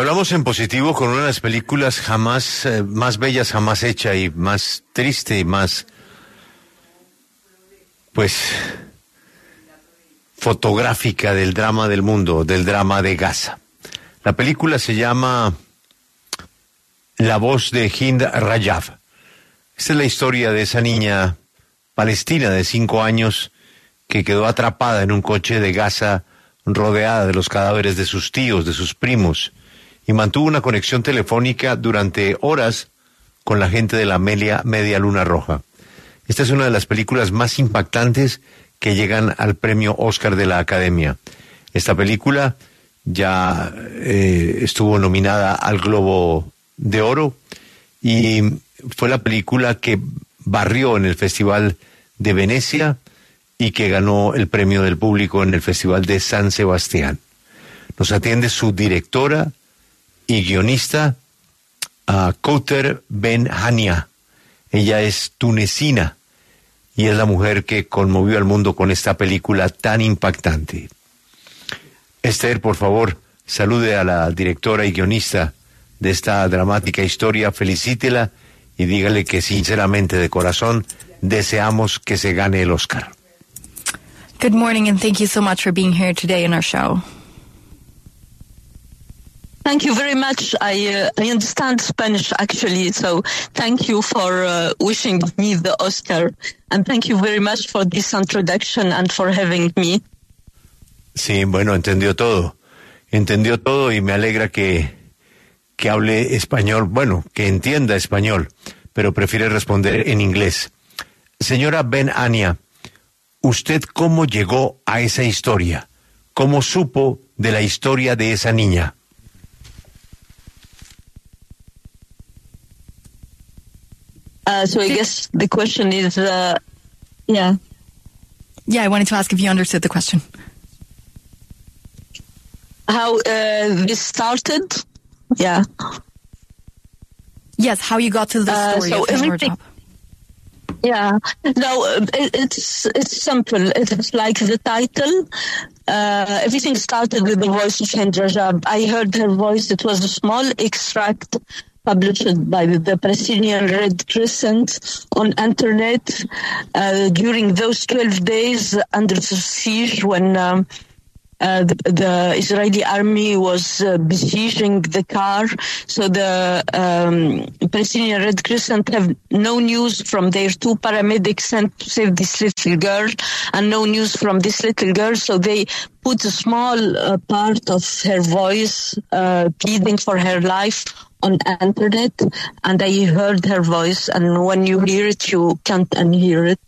Hablamos en positivo con una de las películas jamás, más bellas jamás hecha y más triste y más, pues, fotográfica del drama del mundo, del drama de Gaza. La película se llama La voz de Hind Rajab. Esta es la historia de esa niña palestina de 5 años que quedó atrapada en un coche de Gaza rodeada de los cadáveres de sus tíos, de sus primos, y mantuvo una conexión telefónica durante horas con la gente de la Media Luna Roja. Esta es una de las películas más impactantes que llegan al premio Oscar de la Academia. Esta película ya estuvo nominada al Globo de Oro y fue la película que barrió en el Festival de Venecia y que ganó el premio del público en el Festival de San Sebastián. Nos atiende su directora y guionista, Kouter Ben Hania. Ella es tunecina y es la mujer que conmovió al mundo con esta película tan impactante. Esther, por favor, salude a la directora y guionista de esta dramática historia, felicítela y dígale que sinceramente, de corazón, deseamos que se gane el Oscar. Good morning, and thank you so much for being here today in our show. Thank you very much. I understand Spanish, actually, so thank you for wishing me the Oscar. And thank you very much for this introduction and for having me. Sí, bueno, entendió todo y me alegra que hable español, bueno, que entienda español, pero prefiere responder en inglés. Señora Ben Hania, ¿usted cómo llegó a esa historia? ¿Cómo supo de la historia de esa niña? So I guess the question is, Yeah, I wanted to ask if you understood the question. How this started? Yeah. Yes, how you got to the story so of Hind everything. Rajab. Yeah, no, it's simple. It's like the title. Everything started with the voice of Hind Rajab. I heard her voice. It was a small extract published by the Palestinian Red Crescent on internet during those 12 days under the siege when the Israeli army was besieging the car. So the Palestinian Red Crescent have no news from their 2 paramedics sent to save this little girl and no news from this little girl. So they put a small part of her voice pleading for her life on internet, and I heard her voice, and when you hear it, you can't unhear it.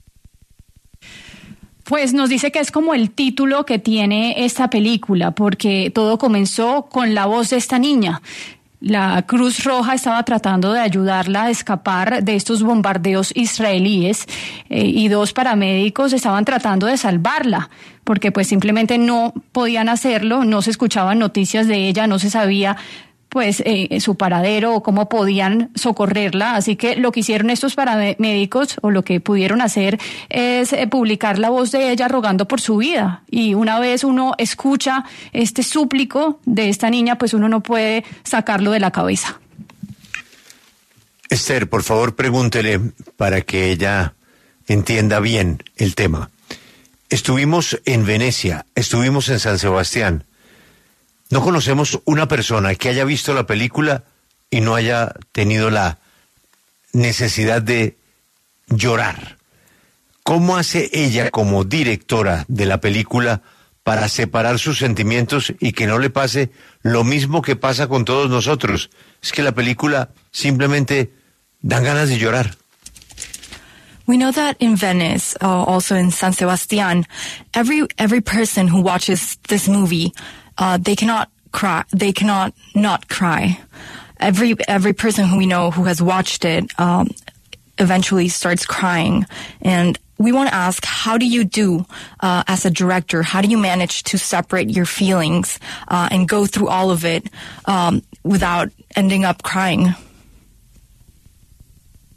Pues nos dice que es como el título que tiene esta película, porque todo comenzó con la voz de esta niña. La Cruz Roja estaba tratando de ayudarla a escapar de estos bombardeos israelíes y 2 paramédicos estaban tratando de salvarla, porque pues simplemente no podían hacerlo, no se escuchaban noticias de ella, no se sabía pues su paradero o cómo podían socorrerla, así que lo que hicieron estos paramédicos o lo que pudieron hacer es publicar la voz de ella rogando por su vida, y una vez uno escucha este súplico de esta niña, pues uno no puede sacarlo de la cabeza. Esther, por favor, pregúntele para que ella entienda bien el tema. Estuvimos en Venecia, estuvimos en San Sebastián. No conocemos una persona que haya visto la película y no haya tenido la necesidad de llorar. ¿Cómo hace ella como directora de la película para separar sus sentimientos y que no le pase lo mismo que pasa con todos nosotros? Es que la película simplemente dan ganas de llorar. We know that in Venice, also in San Sebastián, every person who watches this movie, they cannot cry. They cannot not cry. Every person who we know who has watched it eventually starts crying. And we want to ask, how do you do as a director? How do you manage to separate your feelings and go through all of it without ending up crying?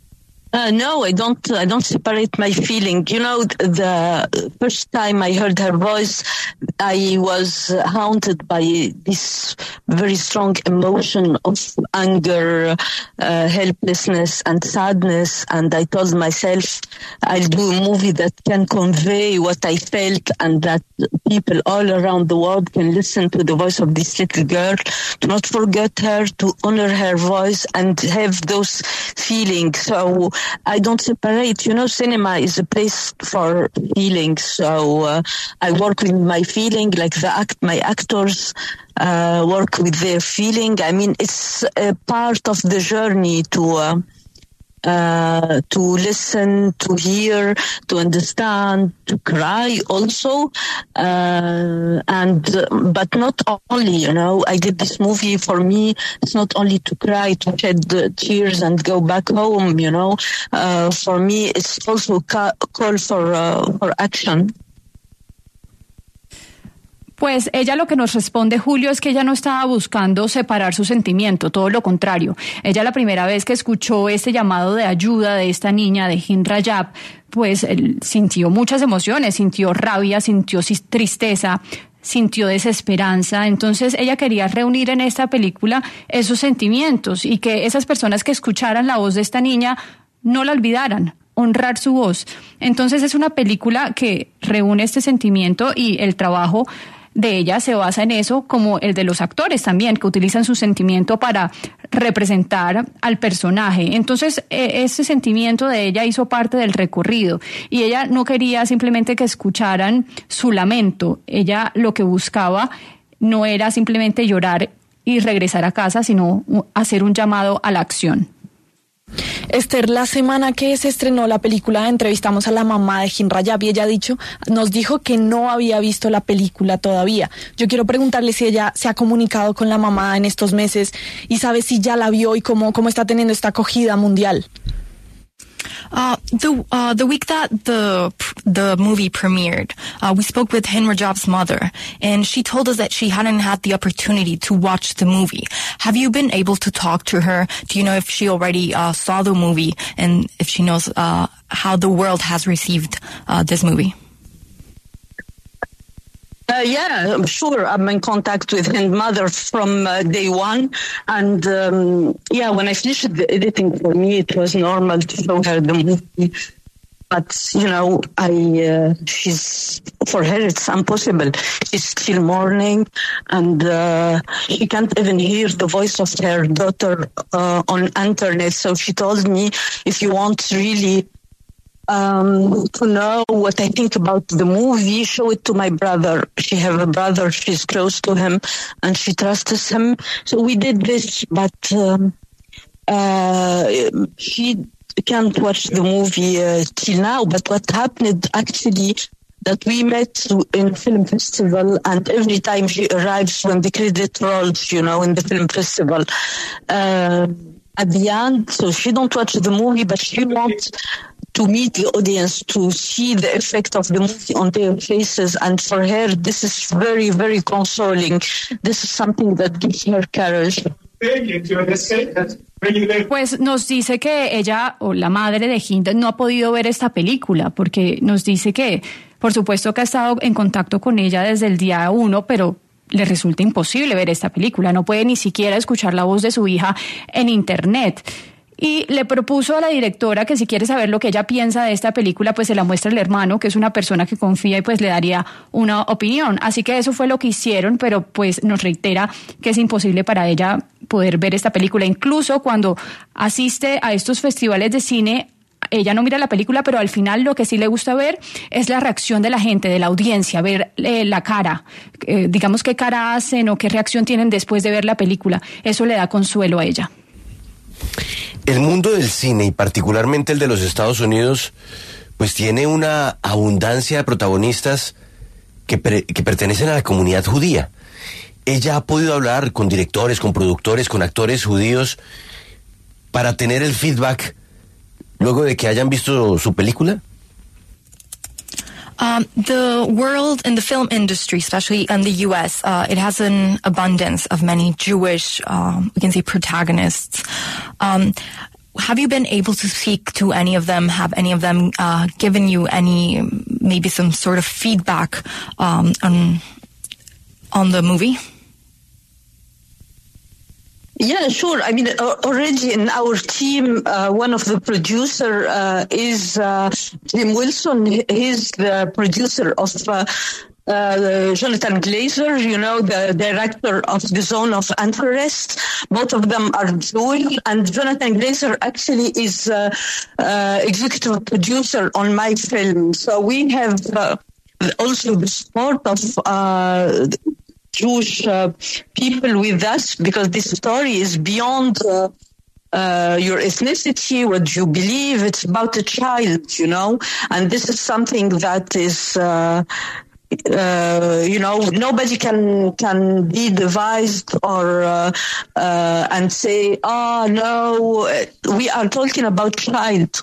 No, I don't separate my feeling. You know, the first time I heard her voice, I was haunted by this very strong emotion of anger, helplessness, and sadness. And I told myself, I'll do a movie that can convey what I felt, and that people all around the world can listen to the voice of this little girl, to not forget her, to honor her voice, and have those feelings. So I don't separate. You know, cinema is a place for feelings. So I work with my feeling, like my actors work with their feeling. I mean, it's a part of the journey to listen, to hear, to understand, to cry also, but not only, you know, I did this movie, for me, it's not only to cry, to shed tears and go back home, you know, for me, it's also call for action. Pues ella lo que nos responde, Julio, es que ella no estaba buscando separar su sentimiento, todo lo contrario. Ella la primera vez que escuchó este llamado de ayuda de esta niña, de Hind Rajab, pues sintió muchas emociones, sintió rabia, sintió tristeza, sintió desesperanza. Entonces ella quería reunir en esta película esos sentimientos y que esas personas que escucharan la voz de esta niña no la olvidaran, honrar su voz. Entonces es una película que reúne este sentimiento y el trabajo de ella se basa en eso, como el de los actores también, que utilizan su sentimiento para representar al personaje. Entonces, ese sentimiento de ella hizo parte del recorrido y ella no quería simplemente que escucharan su lamento. Ella lo que buscaba no era simplemente llorar y regresar a casa, sino hacer un llamado a la acción. Esther, la semana que se estrenó la película entrevistamos a la mamá de Hind Rajab y ella nos dijo que no había visto la película todavía. Yo quiero preguntarle si ella se ha comunicado con la mamá en estos meses y sabe si ya la vio y cómo está teniendo esta acogida mundial. The week that the movie premiered, we spoke with Hind Rajab's mother, and she told us that she hadn't had the opportunity to watch the movie. Have you been able to talk to her? Do you know if she already saw the movie and if she knows how the world has received this movie? Yeah, sure. I'm in contact with Hind's mother from day one. And when I finished the editing, for me, it was normal to show her the movie. But, you know, for her, it's impossible. She's still mourning, and she can't even hear the voice of her daughter on internet. So she told me, if you want really to know what I think about the movie, show it to my brother. She have a brother, she's close to him, and she trusts him. So we did this, but she can't watch the movie till now. But what happened actually, that we met in film festival, and every time she arrives when the credit rolls, you know, in the film festival, at the end, so she don't watch the movie, but she wants to meet the audience, to see the effect of the movie on their faces. And for her, this is very, very consoling. This is something that gives her courage. Pues nos dice que ella, o la madre de Hind, no ha podido ver esta película, porque nos dice que, por supuesto que ha estado en contacto con ella desde el día 1, pero le resulta imposible ver esta película. No puede ni siquiera escuchar la voz de su hija en internet. Y le propuso a la directora que si quiere saber lo que ella piensa de esta película, pues se la muestra el hermano, que es una persona que confía y pues le daría una opinión. Así que eso fue lo que hicieron, pero pues nos reitera que es imposible para ella poder ver esta película. Incluso cuando asiste a estos festivales de cine, ella no mira la película, pero al final lo que sí le gusta ver es la reacción de la gente, de la audiencia, ver la cara, digamos qué cara hacen o qué reacción tienen después de ver la película. Eso le da consuelo a ella. El mundo del cine, y particularmente el de los Estados Unidos, pues tiene una abundancia de protagonistas que pertenecen a la comunidad judía. Ella ha podido hablar con directores, con productores, con actores judíos para tener el feedback luego de que hayan visto su película. The world in the film industry, especially in the U.S., it has an abundance of many Jewish, we can say, protagonists. have you been able to speak to any of them? Have any of them given you any, maybe some sort of feedback on the movie? Yeah, sure. I mean, already in our team, one of the producer is Jim Wilson. He's the producer of Jonathan Glazer, the director of The Zone of Interest. Both of them are Jewish, and Jonathan Glazer actually is executive producer on my film. So we have also the support of Jewish people with us, because this story is beyond your ethnicity, what you believe. It's about a child, and this is something that is, nobody can be devised or and say, oh no, we are talking about child.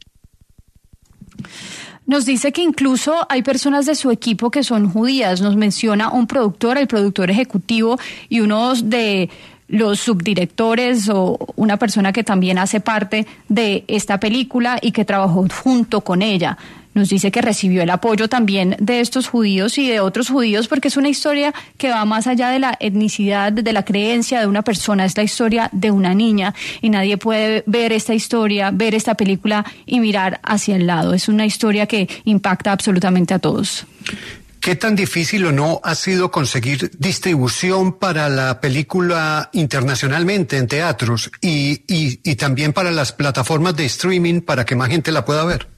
Nos dice que incluso hay personas de su equipo que son judías. Nos menciona un productor, el productor ejecutivo, y uno de los subdirectores o una persona que también hace parte de esta película y que trabajó junto con ella. Nos dice que recibió el apoyo también de estos judíos y de otros judíos, porque es una historia que va más allá de la etnicidad, de la creencia de una persona. Es la historia de una niña y nadie puede ver esta historia, ver esta película y mirar hacia el lado. Es una historia que impacta absolutamente a todos. ¿Qué tan difícil o no ha sido conseguir distribución para la película internacionalmente en teatros y también para las plataformas de streaming para que más gente la pueda ver?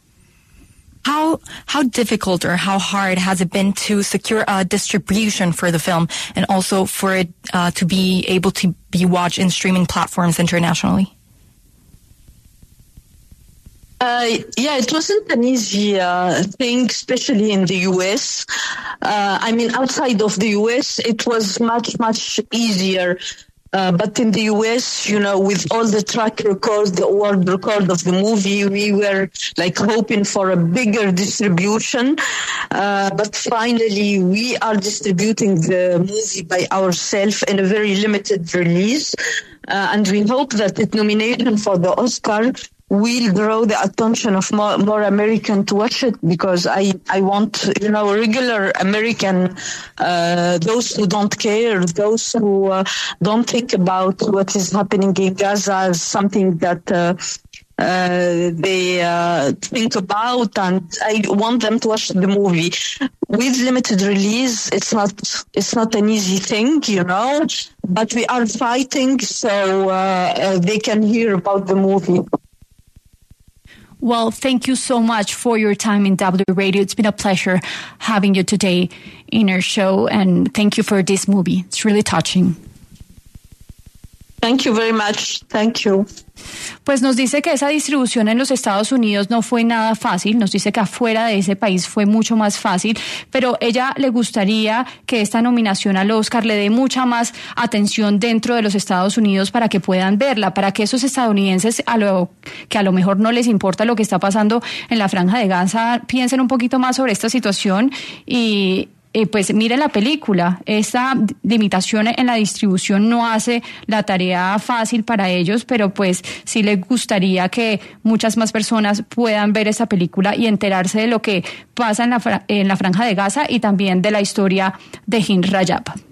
How difficult or how hard has it been to secure a distribution for the film, and also for it to be able to be watched in streaming platforms internationally? It wasn't an easy thing, especially in the U.S. Outside of the U.S., it was much, much easier. But in the U.S., with all the track records, the world record of the movie, we were hoping for a bigger distribution. But finally, we are distributing the movie by ourselves in a very limited release. And we hope that its nomination for the Oscar will draw the attention of more American to watch it, because I want, regular American, those who don't care, those who don't think about what is happening in Gaza as something that they think about, and I want them to watch the movie. With limited release, it's not an easy thing, but we are fighting so they can hear about the movie. Well, thank you so much for your time in W Radio. It's been a pleasure having you today in our show, and thank you for this movie. It's really touching. Thank you very much. Thank you. Pues nos dice que esa distribución en los Estados Unidos no fue nada fácil, nos dice que afuera de ese país fue mucho más fácil, pero ella le gustaría que esta nominación al Oscar le dé mucha más atención dentro de los Estados Unidos para que puedan verla, para que esos estadounidenses que a lo mejor no les importa lo que está pasando en la Franja de Gaza piensen un poquito más sobre esta situación y pues miren la película. Esta limitación en la distribución no hace la tarea fácil para ellos, pero pues sí les gustaría que muchas más personas puedan ver esta película y enterarse de lo que pasa en la Franja de Gaza y también de la historia de Hind Rajab.